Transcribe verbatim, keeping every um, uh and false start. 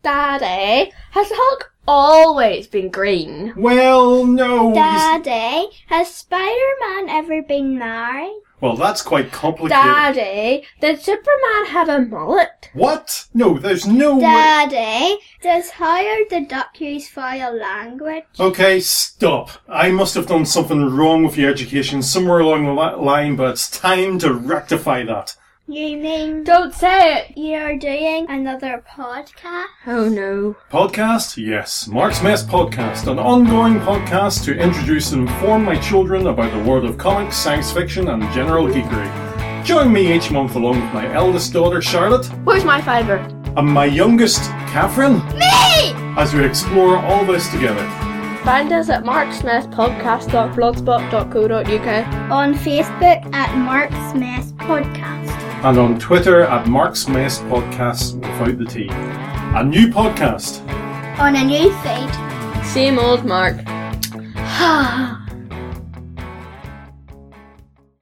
Daddy, has the Hulk always been green? Well, no. Daddy, has Spider-Man ever been married? Well, that's quite complicated. Daddy, did Superman have a mullet? What? No, there's no... Daddy, does Howard the Duck use foul language? Okay, stop. I must have done something wrong with your education somewhere along the li- line, but it's time to rectify that. You mean Don't say it! you're doing another podcast? Oh no. Podcast? Yes. Mark's Mess Podcast, an ongoing podcast to introduce and inform my children about the world of comics, science fiction and general geekery. Join me each month along with my eldest daughter, Charlotte, Where's my fiver? and my youngest, Catherine, Me! as we explore all this together. Find us at marksmithpodcast dot blogspot dot co dot uk. On Facebook at Mark's Mess Podcast. And on Twitter at Mark's Mess Podcast without the T. A new podcast. On a new feed. Same old Mark.